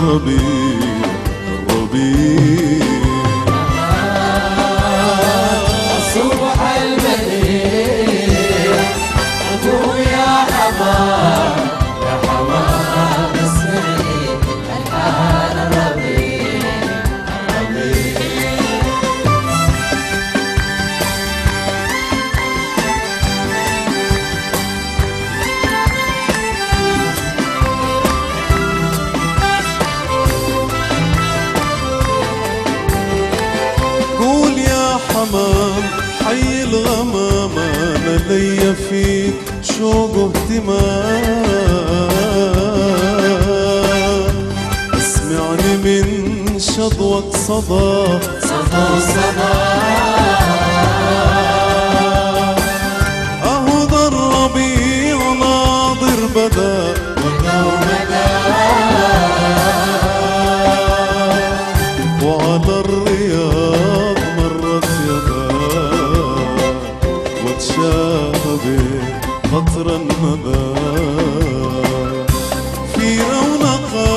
الربيع الربيع الصبح البديع أبو يا حمام يا حمام اسمعي الحان الربيع الربيع قول يا حمام حي الغمام انا ليا فيك شوق واهتمام اسمعني من شظوك صدى صدى صدى اهو ذا الربيع ناظر بدا وعلى الرياض مرت يدا وتشابه خطر الندى في رونقها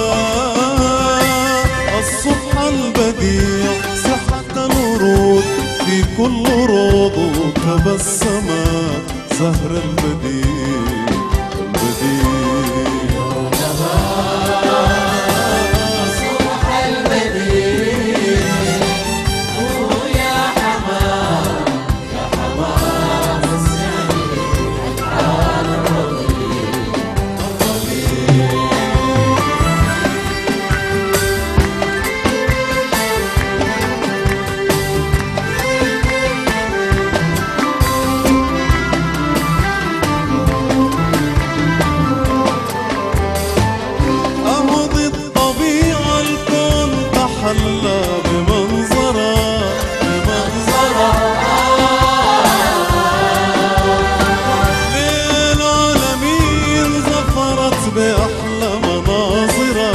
الصبح البديع صحة الورود في كل روض تبسمت زهر البديع البديع الصبح البديع أبو يا حمام يا حمام اسمعي الحان الربيع الربيع أهض الطبيعة الكون تحلى بمنظرة للعالمين زفرت بأحلى مناظرة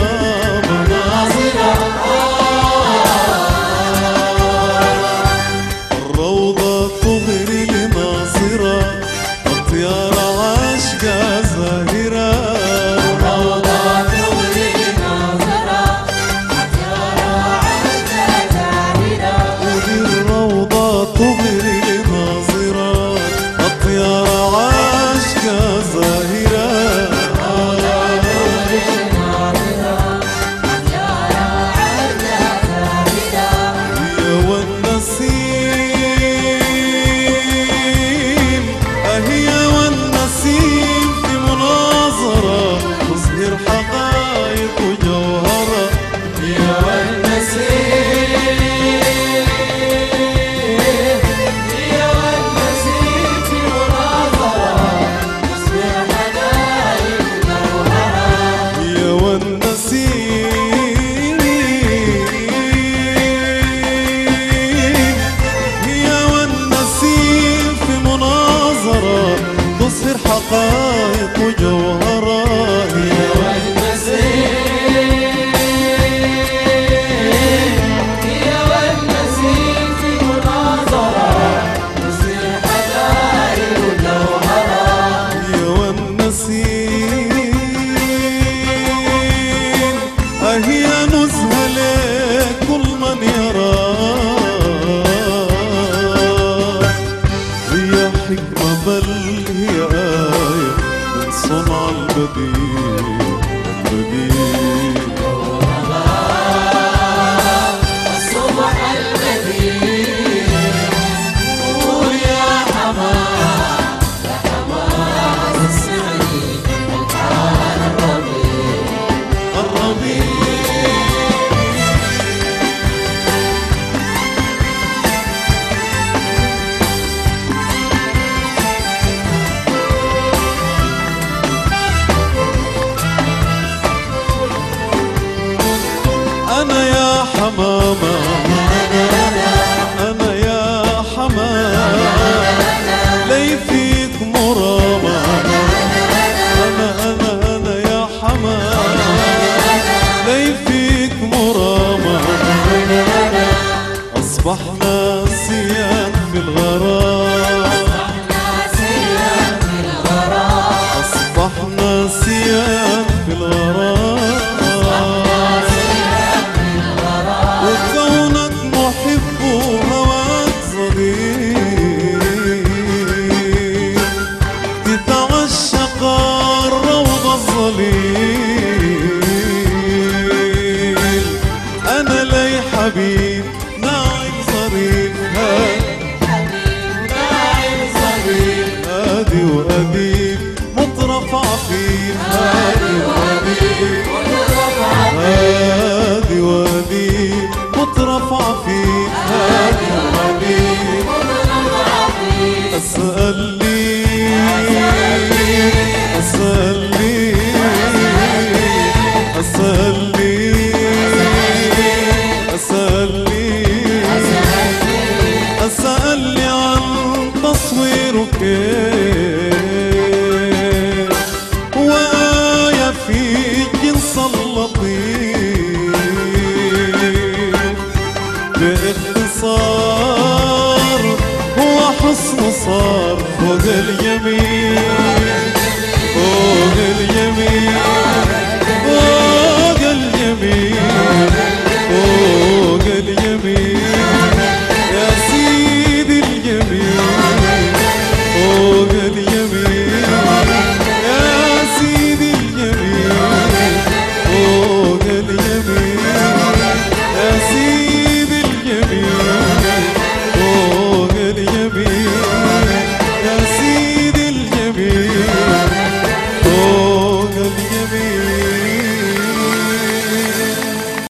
الروضة تغري لناصرة أطيار عاشقة زاهرة تغري لناظرة أطيار عاشقة زاهرة هي والنسيم أهي والنسيم في مناظرة تظهر حقائق وجوهرة هي والنسيم هي والنسيم في مناظرة تصبح حدائق جوهرة هي والنسيم هي والنسيم في مناظرة تصهر حقائق وجوهرة هي والنسيم هي والنسيم في مناظرة تصبح حدائق جوهرة هي والنسيم أهي نزهة لكل من يرى هي حكمة بل هي آية من صنع البديع البديع الصبح البديع قول يا حمام يا حمام اسمعي الحان الربيع الربيع أنا يا حمامة أنا يا حمامة لي فيك مرامة أنا يا حمامة لي فيك مرامة أصبحنا سيان في الغرام أصبحنا سيان في الغرام حبيب ناعم ظريف هادي وأديب مطرف عفيف هادي وأديب مطرف عفيف هادي وأديب أسأل لي أسأل لي أسأل لي أسأل لي أسأل لي عن تصويرك وآية في جنس اللطيف باختصار هو حسن صار فوق